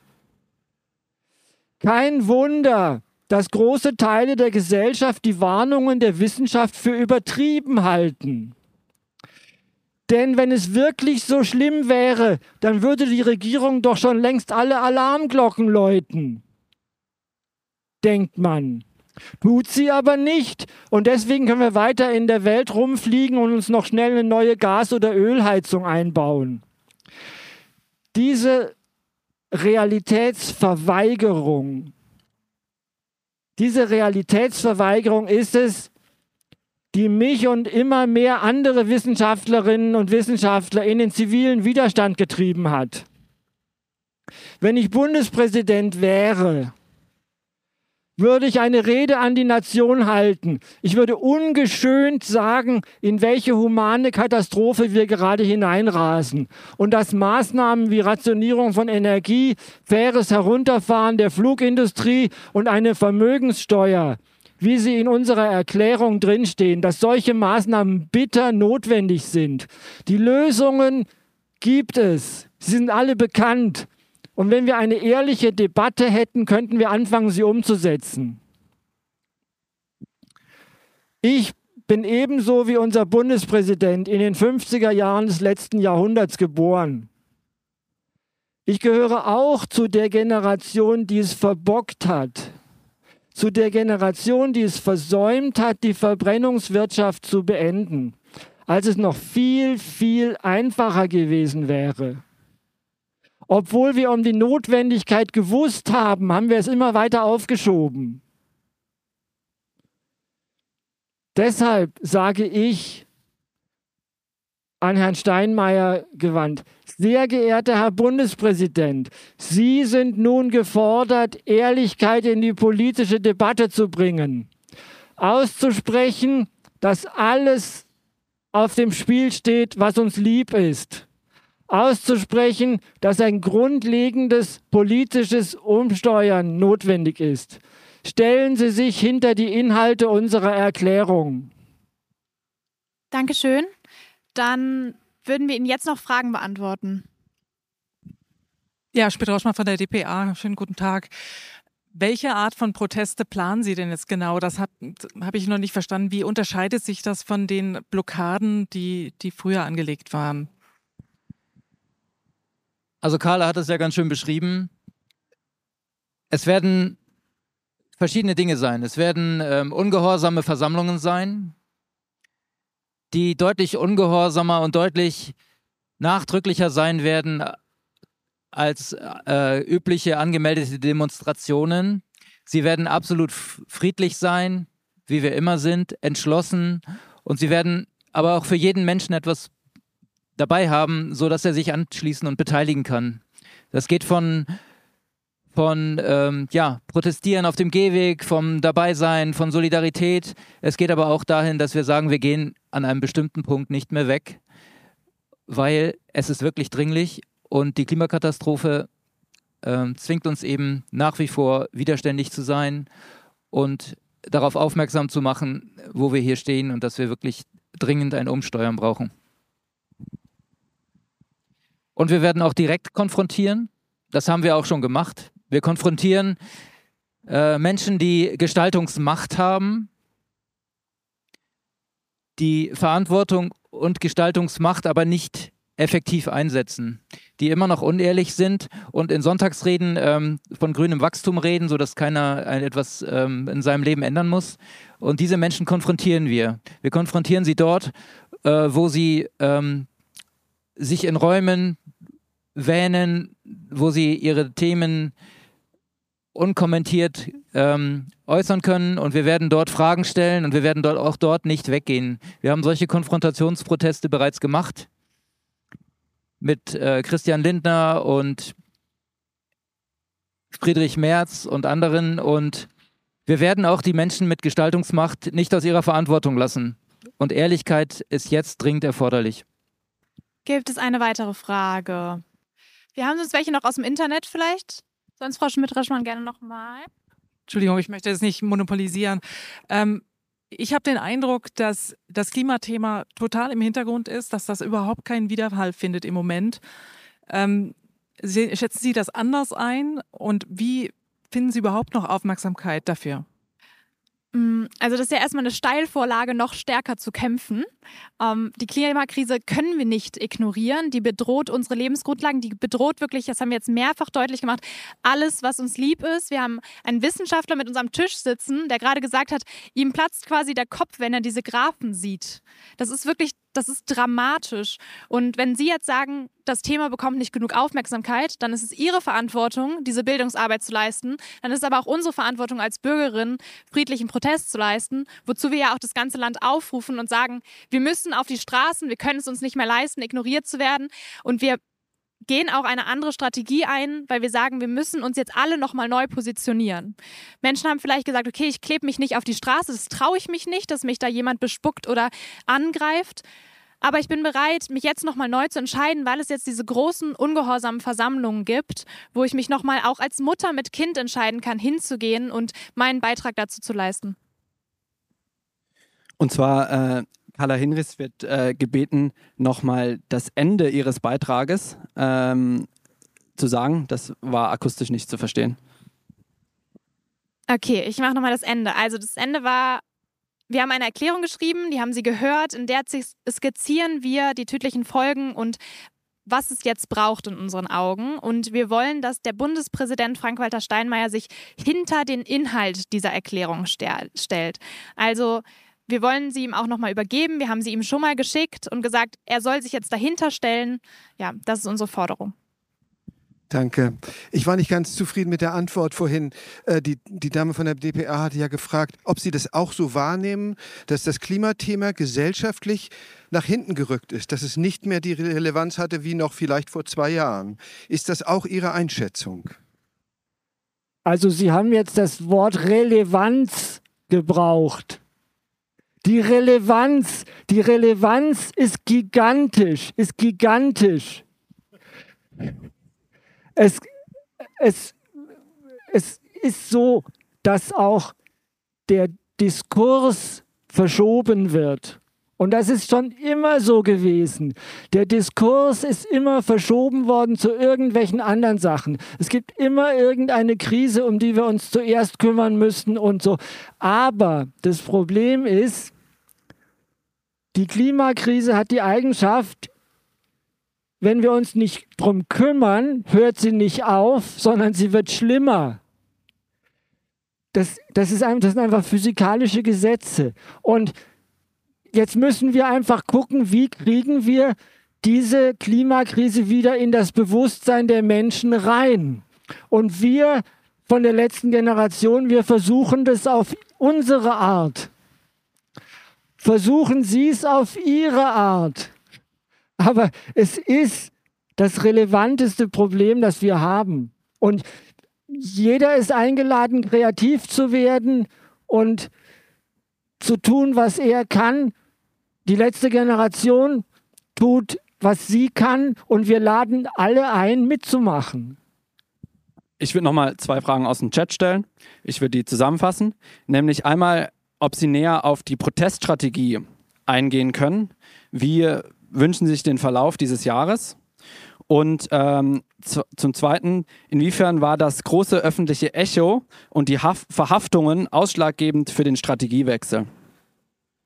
Kein Wunder, dass große Teile der Gesellschaft die Warnungen der Wissenschaft für übertrieben halten. Denn wenn es wirklich so schlimm wäre, dann würde die Regierung doch schon längst alle Alarmglocken läuten, denkt man. Tut sie aber nicht. Und deswegen können wir weiter in der Welt rumfliegen und uns noch schnell eine neue Gas- oder Ölheizung einbauen. Diese Realitätsverweigerung, diese Realitätsverweigerung ist es, die mich und immer mehr andere Wissenschaftlerinnen und Wissenschaftler in den zivilen Widerstand getrieben hat. Wenn ich Bundespräsident wäre, würde ich eine Rede an die Nation halten. Ich würde ungeschönt sagen, in welche humane Katastrophe wir gerade hineinrasen und dass Maßnahmen wie Rationierung von Energie, faires Herunterfahren der Flugindustrie und eine Vermögenssteuer, wie sie in unserer Erklärung drinstehen, dass solche Maßnahmen bitter notwendig sind. Die Lösungen gibt es. Sie sind alle bekannt. Und wenn wir eine ehrliche Debatte hätten, könnten wir anfangen, sie umzusetzen. Ich bin ebenso wie unser Bundespräsident in den fünfziger Jahren des letzten Jahrhunderts geboren. Ich gehöre auch zu der Generation, die es verbockt hat. Zu der Generation, die es versäumt hat, die Verbrennungswirtschaft zu beenden, als es noch viel, viel einfacher gewesen wäre. Obwohl wir um die Notwendigkeit gewusst haben, haben wir es immer weiter aufgeschoben. Deshalb sage ich an Herrn Steinmeier gewandt, sehr geehrter Herr Bundespräsident, Sie sind nun gefordert, Ehrlichkeit in die politische Debatte zu bringen, auszusprechen, dass alles auf dem Spiel steht, was uns lieb ist. Auszusprechen, dass ein grundlegendes politisches Umsteuern notwendig ist. Stellen Sie sich hinter die Inhalte unserer Erklärung. Dankeschön. Dann würden wir Ihnen jetzt noch Fragen beantworten. Ja, Spit-Rauschmann von der D P A. Schönen guten Tag. Welche Art von Proteste planen Sie denn jetzt genau? Das habe hab ich noch nicht verstanden. Wie unterscheidet sich das von den Blockaden, die, die früher angelegt waren? Also Carla hat es ja ganz schön beschrieben. Es werden verschiedene Dinge sein. Es werden ähm, ungehorsame Versammlungen sein, die deutlich ungehorsamer und deutlich nachdrücklicher sein werden als äh, übliche angemeldete Demonstrationen. Sie werden absolut friedlich sein, wie wir immer sind, entschlossen, und sie werden aber auch für jeden Menschen etwas dabei haben, sodass er sich anschließen und beteiligen kann. Das geht von, von ähm, ja, Protestieren auf dem Gehweg, vom Dabeisein, von Solidarität. Es geht aber auch dahin, dass wir sagen, wir gehen an einem bestimmten Punkt nicht mehr weg, weil es ist wirklich dringlich und die Klimakatastrophe äh, zwingt uns eben nach wie vor widerständig zu sein und darauf aufmerksam zu machen, wo wir hier stehen und dass wir wirklich dringend ein Umsteuern brauchen. Und wir werden auch direkt konfrontieren. Das haben wir auch schon gemacht. Wir konfrontieren äh, Menschen, die Gestaltungsmacht haben, die Verantwortung und Gestaltungsmacht aber nicht effektiv einsetzen. die immer noch unehrlich sind und in Sonntagsreden ähm, von grünem Wachstum reden, sodass keiner etwas ähm, in seinem Leben ändern muss. Und diese Menschen konfrontieren wir. Wir konfrontieren sie dort, äh, wo sie ähm, sich in Räumen wähnen, wo sie ihre Themen unkommentiert ähm, äußern können, und wir werden dort Fragen stellen und wir werden dort auch dort nicht weggehen. Wir haben solche Konfrontationsproteste bereits gemacht mit äh, Christian Lindner und Friedrich Merz und anderen, und wir werden auch die Menschen mit Gestaltungsmacht nicht aus ihrer Verantwortung lassen. Und Ehrlichkeit ist jetzt dringend erforderlich. Gibt es eine weitere Frage? Wir haben sonst welche noch aus dem Internet vielleicht? Sonst Frau Schmidt-Raschmann gerne nochmal. Entschuldigung, ich möchte das nicht monopolisieren. Ähm, ich habe den Eindruck, dass das Klimathema total im Hintergrund ist, dass das überhaupt keinen Widerhall findet im Moment. Ähm, Sie, schätzen Sie das anders ein? Und wie finden Sie überhaupt noch Aufmerksamkeit dafür? Also das ist ja erstmal eine Steilvorlage, noch stärker zu kämpfen. Ähm, die Klimakrise können wir nicht ignorieren. Die bedroht unsere Lebensgrundlagen. Die bedroht wirklich, das haben wir jetzt mehrfach deutlich gemacht, alles, was uns lieb ist. Wir haben einen Wissenschaftler mit uns am Tisch sitzen, der gerade gesagt hat, ihm platzt quasi der Kopf, wenn er diese Graphen sieht. Das ist wirklich, das ist dramatisch. Und wenn Sie jetzt sagen, das Thema bekommt nicht genug Aufmerksamkeit, dann ist es Ihre Verantwortung, diese Bildungsarbeit zu leisten. Dann ist es aber auch unsere Verantwortung als Bürgerin, friedlichen Protest zu leisten, wozu wir ja auch das ganze Land aufrufen und sagen, wir müssen auf die Straßen, wir können es uns nicht mehr leisten, ignoriert zu werden. Und wir gehen auch eine andere Strategie ein, weil wir sagen, wir müssen uns jetzt alle nochmal neu positionieren. Menschen haben vielleicht gesagt, okay, ich klebe mich nicht auf die Straße, das traue ich mich nicht, dass mich da jemand bespuckt oder angreift. Aber ich bin bereit, mich jetzt nochmal neu zu entscheiden, weil es jetzt diese großen, ungehorsamen Versammlungen gibt, wo ich mich nochmal auch als Mutter mit Kind entscheiden kann, hinzugehen und meinen Beitrag dazu zu leisten. Und zwar, äh, Carla Hinrichs wird äh, gebeten, nochmal das Ende ihres Beitrages ähm, zu sagen. Das war akustisch nicht zu verstehen. Okay, ich mache nochmal das Ende. Also das Ende war, wir haben eine Erklärung geschrieben, die haben Sie gehört, in der skizzieren wir die tödlichen Folgen und was es jetzt braucht in unseren Augen. Und wir wollen, dass der Bundespräsident Frank-Walter Steinmeier sich hinter den Inhalt dieser Erklärung stellt. Also wir wollen sie ihm auch nochmal übergeben. Wir haben sie ihm schon mal geschickt und gesagt, er soll sich jetzt dahinter stellen. Ja, das ist unsere Forderung. Danke. Ich war nicht ganz zufrieden mit der Antwort vorhin. Äh, die, die Dame von der D P A hatte ja gefragt, ob Sie das auch so wahrnehmen, dass das Klimathema gesellschaftlich nach hinten gerückt ist, dass es nicht mehr die Relevanz hatte wie noch vielleicht vor zwei Jahren. Ist das auch Ihre Einschätzung? Also Sie haben jetzt das Wort Relevanz gebraucht. Die Relevanz, die Relevanz ist gigantisch, ist gigantisch. Es, es, es ist so, dass auch der Diskurs verschoben wird. Und das ist schon immer so gewesen. Der Diskurs ist immer verschoben worden zu irgendwelchen anderen Sachen. Es gibt immer irgendeine Krise, um die wir uns zuerst kümmern müssen und so. Aber das Problem ist, die Klimakrise hat die Eigenschaft, wenn wir uns nicht drum kümmern, hört sie nicht auf, sondern sie wird schlimmer. Das, das, ist ein, das sind einfach physikalische Gesetze. Und jetzt müssen wir einfach gucken, wie kriegen wir diese Klimakrise wieder in das Bewusstsein der Menschen rein. Und wir von der letzten Generation, wir versuchen das auf unsere Art. Versuchen Sie es auf Ihre Art. Aber es ist das relevanteste Problem, das wir haben. Und jeder ist eingeladen, kreativ zu werden und zu tun, was er kann. Die letzte Generation tut, was sie kann, und wir laden alle ein, mitzumachen. Ich würde nochmal zwei Fragen aus dem Chat stellen. Ich würde die zusammenfassen. Nämlich einmal, ob Sie näher auf die Proteststrategie eingehen können. Wie wünschen Sie sich den Verlauf dieses Jahres? Und ähm, zu, zum Zweiten, inwiefern war das große öffentliche Echo und die Haf- Verhaftungen ausschlaggebend für den Strategiewechsel?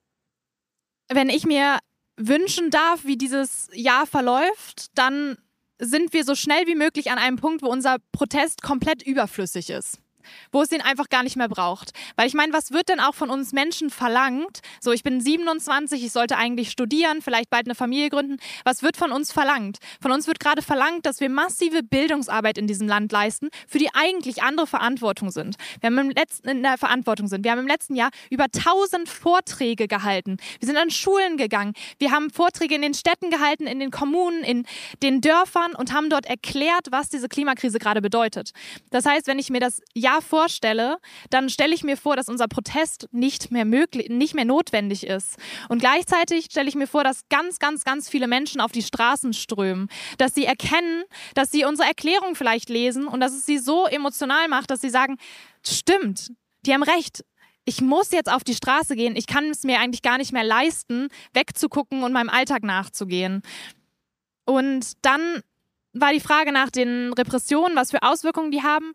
Wenn ich mir wünschen darf, wie dieses Jahr verläuft, dann sind wir so schnell wie möglich an einem Punkt, wo unser Protest komplett überflüssig ist. Wo es ihn einfach gar nicht mehr braucht. Weil ich meine, was wird denn auch von uns Menschen verlangt? So, ich bin siebenundzwanzig, ich sollte eigentlich studieren, vielleicht bald eine Familie gründen. Was wird von uns verlangt? Von uns wird gerade verlangt, dass wir massive Bildungsarbeit in diesem Land leisten, für die eigentlich andere Verantwortung sind. Wir haben im letzten, in der Verantwortung sind. Wir haben im letzten Jahr über tausend Vorträge gehalten. Wir sind an Schulen gegangen. Wir haben Vorträge in den Städten gehalten, in den Kommunen, in den Dörfern und haben dort erklärt, was diese Klimakrise gerade bedeutet. Das heißt, wenn ich mir das Jahr vorstelle, dann stelle ich mir vor, dass unser Protest nicht mehr möglich, nicht mehr notwendig ist. Und gleichzeitig stelle ich mir vor, dass ganz, ganz, ganz viele Menschen auf die Straßen strömen, dass sie erkennen, dass sie unsere Erklärung vielleicht lesen und dass es sie so emotional macht, dass sie sagen, stimmt, die haben recht. Ich muss jetzt auf die Straße gehen. Ich kann es mir eigentlich gar nicht mehr leisten, wegzugucken und meinem Alltag nachzugehen. Und dann war die Frage nach den Repressionen, was für Auswirkungen die haben.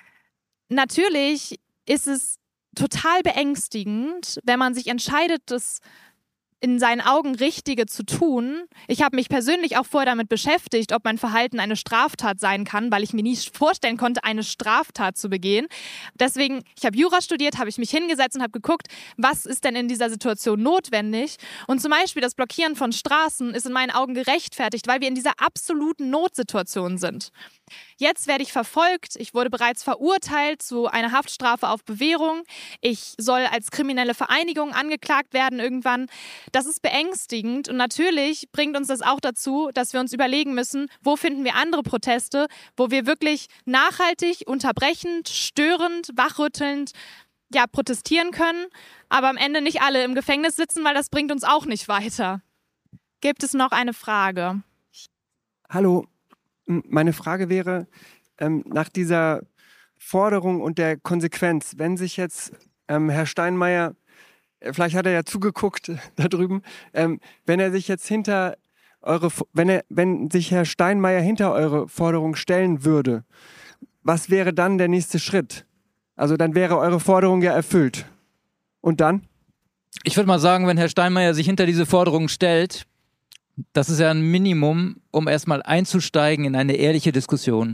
Natürlich ist es total beängstigend, wenn man sich entscheidet, das in seinen Augen Richtige zu tun. Ich habe mich persönlich auch vorher damit beschäftigt, ob mein Verhalten eine Straftat sein kann, weil ich mir nie vorstellen konnte, eine Straftat zu begehen. Deswegen, ich habe Jura studiert, habe ich mich hingesetzt und habe geguckt, was ist denn in dieser Situation notwendig. Und zum Beispiel das Blockieren von Straßen ist in meinen Augen gerechtfertigt, weil wir in dieser absoluten Notsituation sind. Jetzt werde ich verfolgt. Ich wurde bereits verurteilt zu einer Haftstrafe auf Bewährung. Ich soll als kriminelle Vereinigung angeklagt werden irgendwann. Das ist beängstigend und natürlich bringt uns das auch dazu, dass wir uns überlegen müssen, wo finden wir andere Proteste, wo wir wirklich nachhaltig, unterbrechend, störend, wachrüttelnd ja, protestieren können, aber am Ende nicht alle im Gefängnis sitzen, weil das bringt uns auch nicht weiter. Gibt es noch eine Frage? Hallo. Meine Frage wäre, ähm, nach dieser Forderung und der Konsequenz, wenn sich jetzt ähm, Herr Steinmeier, äh, vielleicht hat er ja zugeguckt da drüben, ähm, wenn er sich jetzt hinter eure, wenn er, wenn sich Herr Steinmeier hinter eure Forderung stellen würde, was wäre dann der nächste Schritt? Also dann wäre eure Forderung ja erfüllt. Und dann? Ich würde mal sagen, wenn Herr Steinmeier sich hinter diese Forderung stellt, das ist ja ein Minimum, um erstmal einzusteigen in eine ehrliche Diskussion.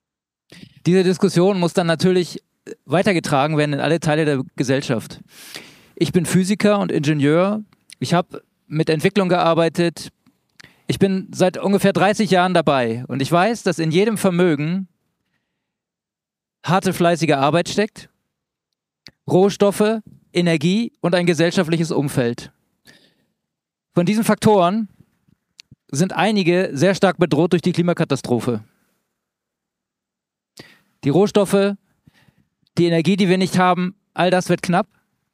Diese Diskussion muss dann natürlich weitergetragen werden in alle Teile der Gesellschaft. Ich bin Physiker und Ingenieur. Ich habe mit Entwicklung gearbeitet. Ich bin seit ungefähr dreißig Jahren dabei und ich weiß, dass in jedem Vermögen harte, fleißige Arbeit steckt, Rohstoffe, Energie und ein gesellschaftliches Umfeld. Von diesen Faktoren sind einige sehr stark bedroht durch die Klimakatastrophe. Die Rohstoffe, die Energie, die wir nicht haben, all das wird knapp.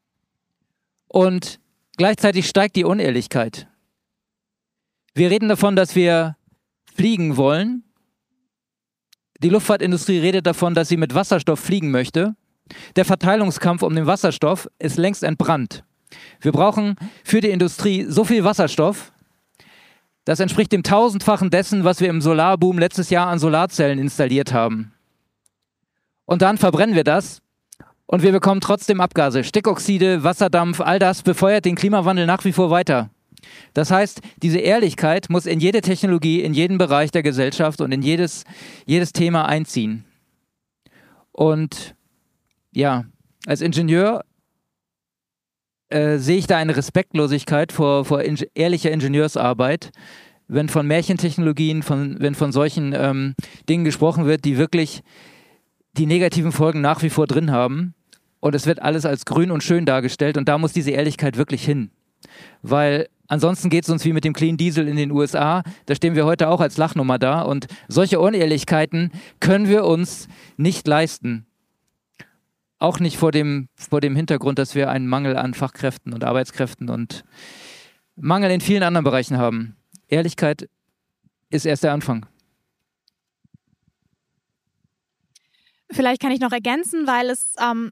Und gleichzeitig steigt die Unehrlichkeit. Wir reden davon, dass wir fliegen wollen. Die Luftfahrtindustrie redet davon, dass sie mit Wasserstoff fliegen möchte. Der Verteilungskampf um den Wasserstoff ist längst entbrannt. Wir brauchen für die Industrie so viel Wasserstoff, das entspricht dem tausendfachen dessen, was wir im Solarboom letztes Jahr an Solarzellen installiert haben. Und dann verbrennen wir das und wir bekommen trotzdem Abgase. Stickoxide, Wasserdampf, all das befeuert den Klimawandel nach wie vor weiter. Das heißt, diese Ehrlichkeit muss in jede Technologie, in jeden Bereich der Gesellschaft und in jedes, jedes Thema einziehen. Und ja, als Ingenieur Äh, sehe ich da eine Respektlosigkeit vor, vor inge- ehrlicher Ingenieursarbeit, wenn von Märchentechnologien, von, wenn von solchen ähm, Dingen gesprochen wird, die wirklich die negativen Folgen nach wie vor drin haben. Und es wird alles als grün und schön dargestellt und da muss diese Ehrlichkeit wirklich hin. Weil ansonsten geht es uns wie mit dem Clean Diesel in den U S A, da stehen wir heute auch als Lachnummer da und solche Unehrlichkeiten können wir uns nicht leisten. Auch nicht vor dem, vor dem Hintergrund, dass wir einen Mangel an Fachkräften und Arbeitskräften und Mangel in vielen anderen Bereichen haben. Ehrlichkeit ist erst der Anfang. Vielleicht kann ich noch ergänzen, weil es ähm,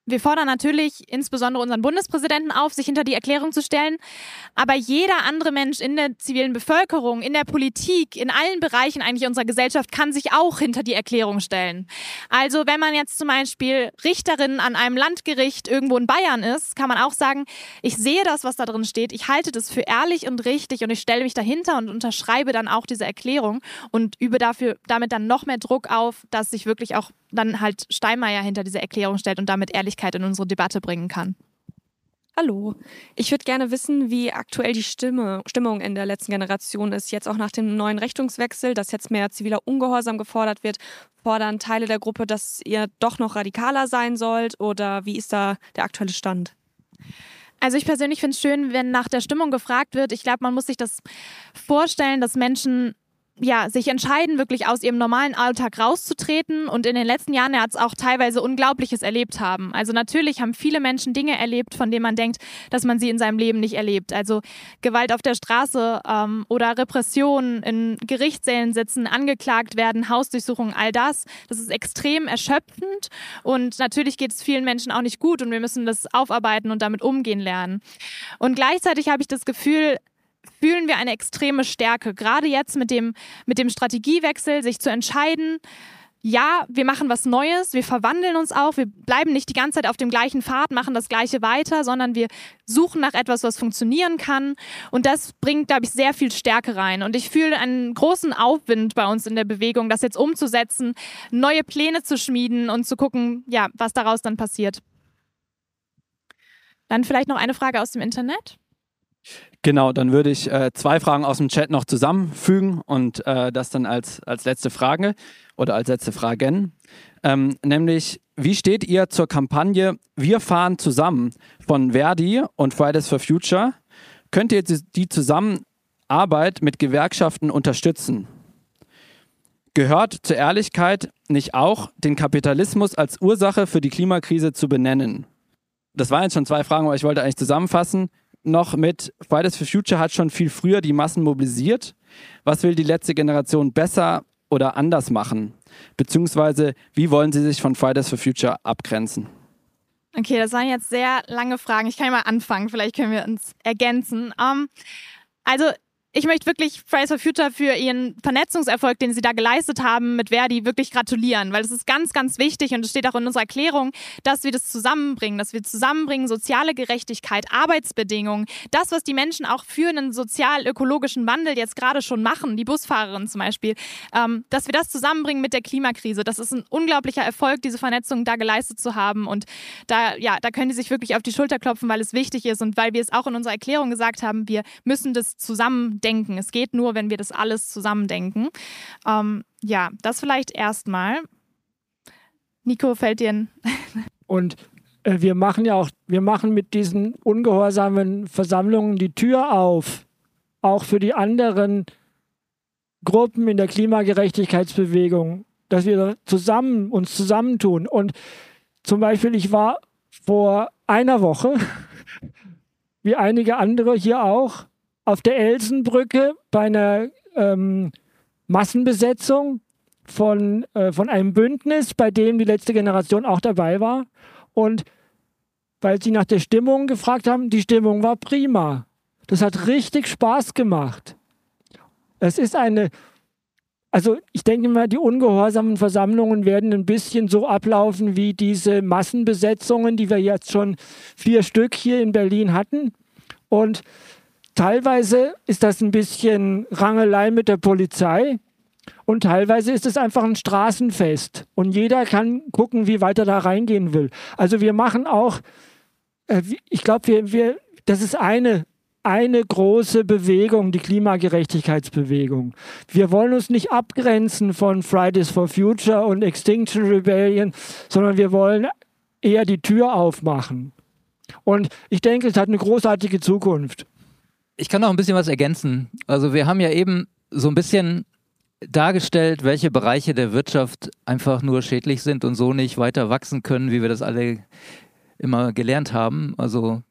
Wir fordern natürlich insbesondere unseren Bundespräsidenten auf, sich hinter die Erklärung zu stellen. Aber jeder andere Mensch in der zivilen Bevölkerung, in der Politik, in allen Bereichen eigentlich unserer Gesellschaft kann sich auch hinter die Erklärung stellen. Also wenn man jetzt zum Beispiel Richterin an einem Landgericht irgendwo in Bayern ist, kann man auch sagen, ich sehe das, was da drin steht, ich halte das für ehrlich und richtig und ich stelle mich dahinter und unterschreibe dann auch diese Erklärung und übe dafür damit dann noch mehr Druck auf, dass sich wirklich auch dann halt Steinmeier hinter diese Erklärung stellt und damit Ehrlichkeit in unsere Debatte bringen kann. Hallo, ich würde gerne wissen, wie aktuell die Stimme, Stimmung in der letzten Generation ist. Jetzt auch nach dem neuen Richtungswechsel, dass jetzt mehr ziviler Ungehorsam gefordert wird, fordern Teile der Gruppe, dass ihr doch noch radikaler sein sollt oder wie ist da der aktuelle Stand? Also ich persönlich finde es schön, wenn nach der Stimmung gefragt wird. Ich glaube, man muss sich das vorstellen, dass Menschen ja, sich entscheiden, wirklich aus ihrem normalen Alltag rauszutreten und in den letzten Jahren ja, auch teilweise Unglaubliches erlebt haben. Also natürlich haben viele Menschen Dinge erlebt, von denen man denkt, dass man sie in seinem Leben nicht erlebt. Also Gewalt auf der Straße ähm, oder Repression, in Gerichtssälen sitzen, angeklagt werden, Hausdurchsuchungen, all das. Das ist extrem erschöpfend und natürlich geht es vielen Menschen auch nicht gut und wir müssen das aufarbeiten und damit umgehen lernen. Und gleichzeitig habe ich das Gefühl, fühlen wir eine extreme Stärke, gerade jetzt mit dem, mit dem Strategiewechsel, sich zu entscheiden, ja, wir machen was Neues, wir verwandeln uns auch, wir bleiben nicht die ganze Zeit auf dem gleichen Pfad, machen das Gleiche weiter, sondern wir suchen nach etwas, was funktionieren kann und das bringt, glaube ich, sehr viel Stärke rein und ich fühle einen großen Aufwind bei uns in der Bewegung, das jetzt umzusetzen, neue Pläne zu schmieden und zu gucken, ja, was daraus dann passiert. Dann vielleicht noch eine Frage aus dem Internet. Genau, dann würde ich äh, zwei Fragen aus dem Chat noch zusammenfügen und äh, das dann als, als letzte Frage oder als letzte Fragen. Ähm, nämlich, wie steht ihr zur Kampagne Wir fahren zusammen von Verdi und Fridays for Future? Könnt ihr die Zusammenarbeit mit Gewerkschaften unterstützen? Gehört zur Ehrlichkeit nicht auch, den Kapitalismus als Ursache für die Klimakrise zu benennen? Das waren jetzt schon zwei Fragen, aber ich wollte eigentlich zusammenfassen. Noch mit Fridays for Future hat schon viel früher die Massen mobilisiert. Was will die letzte Generation besser oder anders machen? Beziehungsweise, wie wollen sie sich von Fridays for Future abgrenzen? Okay, das waren jetzt sehr lange Fragen. Ich kann ja mal anfangen, vielleicht können wir uns ergänzen. Um, also ich möchte wirklich Fridays for Future für ihren Vernetzungserfolg, den sie da geleistet haben, mit Verdi wirklich gratulieren, weil es ist ganz, ganz wichtig und es steht auch in unserer Erklärung, dass wir das zusammenbringen, dass wir zusammenbringen soziale Gerechtigkeit, Arbeitsbedingungen, das, was die Menschen auch für einen sozial-ökologischen Wandel jetzt gerade schon machen, die Busfahrerin zum Beispiel, ähm, dass wir das zusammenbringen mit der Klimakrise. Das ist ein unglaublicher Erfolg, diese Vernetzung da geleistet zu haben und da, ja, da können die sich wirklich auf die Schulter klopfen, weil es wichtig ist und weil wir es auch in unserer Erklärung gesagt haben, wir müssen das zusammen denken. Es geht nur, wenn wir das alles zusammen denken. Ähm, ja, das vielleicht erstmal. Nico, fällt dir ein... Und äh, wir machen ja auch, wir machen mit diesen ungehorsamen Versammlungen die Tür auf, auch für die anderen Gruppen in der Klimagerechtigkeitsbewegung, dass wir zusammen uns zusammentun. Und zum Beispiel, ich war vor einer Woche, wie einige andere hier auch, auf der Elsenbrücke bei einer ähm, Massenbesetzung von, äh, von einem Bündnis, bei dem die letzte Generation auch dabei war. Und weil sie nach der Stimmung gefragt haben, die Stimmung war prima. Das hat richtig Spaß gemacht. Es ist eine, also ich denke mal, die ungehorsamen Versammlungen werden ein bisschen so ablaufen wie diese Massenbesetzungen, die wir jetzt schon vier Stück hier in Berlin hatten. Und teilweise ist das ein bisschen Rangelei mit der Polizei und teilweise ist es einfach ein Straßenfest und jeder kann gucken, wie weit er da reingehen will. Also wir machen auch, äh, ich glaube, wir, wir, das ist eine, eine große Bewegung, die Klimagerechtigkeitsbewegung. Wir wollen uns nicht abgrenzen von Fridays for Future und Extinction Rebellion, sondern wir wollen eher die Tür aufmachen. Und ich denke, es hat eine großartige Zukunft. Ich kann noch ein bisschen was ergänzen. Also wir haben ja eben so ein bisschen dargestellt, welche Bereiche der Wirtschaft einfach nur schädlich sind und so nicht weiter wachsen können, wie wir das alle immer gelernt haben. Also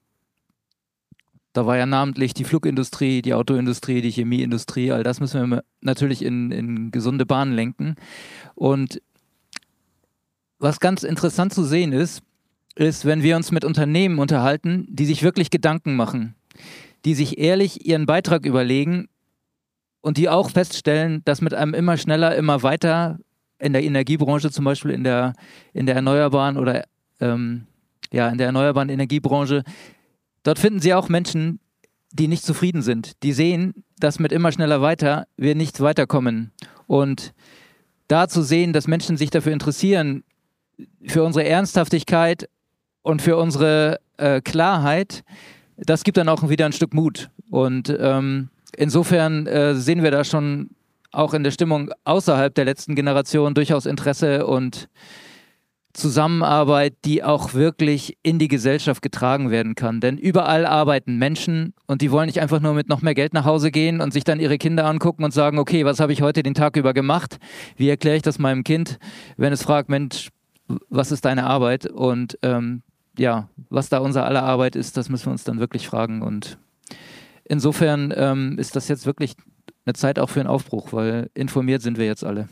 da war ja namentlich die Flugindustrie, die Autoindustrie, die Chemieindustrie, all das müssen wir natürlich in, in gesunde Bahnen lenken. Und was ganz interessant zu sehen ist, ist, wenn wir uns mit Unternehmen unterhalten, die sich wirklich Gedanken machen, die sich ehrlich ihren Beitrag überlegen und die auch feststellen, dass mit einem immer schneller, immer weiter in der Energiebranche, zum Beispiel in der, in der erneuerbaren oder ähm, ja, in der erneuerbaren Energiebranche, dort finden sie auch Menschen, die nicht zufrieden sind. Die sehen, dass mit immer schneller weiter wir nicht weiterkommen. Und da zu sehen, dass Menschen sich dafür interessieren, für unsere Ernsthaftigkeit und für unsere äh, Klarheit, das gibt dann auch wieder ein Stück Mut. Und ähm, insofern äh, sehen wir da schon auch in der Stimmung außerhalb der letzten Generation durchaus Interesse und Zusammenarbeit, die auch wirklich in die Gesellschaft getragen werden kann. Denn überall arbeiten Menschen und die wollen nicht einfach nur mit noch mehr Geld nach Hause gehen und sich dann ihre Kinder angucken und sagen, okay, was habe ich heute den Tag über gemacht? Wie erkläre ich das meinem Kind, wenn es fragt, Mensch, was ist deine Arbeit? Und ähm, ja, was da unser aller Arbeit ist, das müssen wir uns dann wirklich fragen. Und insofern ähm, ist das jetzt wirklich eine Zeit auch für einen Aufbruch, weil informiert sind wir jetzt alle.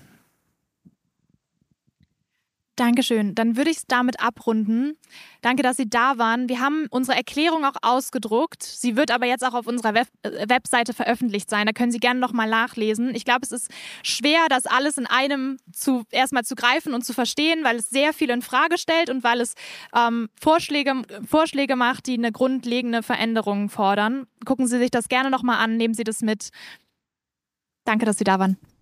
Dankeschön. Dann würde ich es damit abrunden. Danke, dass Sie da waren. Wir haben unsere Erklärung auch ausgedruckt. Sie wird aber jetzt auch auf unserer Web äh, Webseite veröffentlicht sein. Da können Sie gerne nochmal nachlesen. Ich glaube, es ist schwer, das alles in einem zu, erstmal zu greifen und zu verstehen, weil es sehr viel in Frage stellt und weil es ähm, Vorschläge, Vorschläge macht, die eine grundlegende Veränderung fordern. Gucken Sie sich das gerne nochmal an, nehmen Sie das mit. Danke, dass Sie da waren.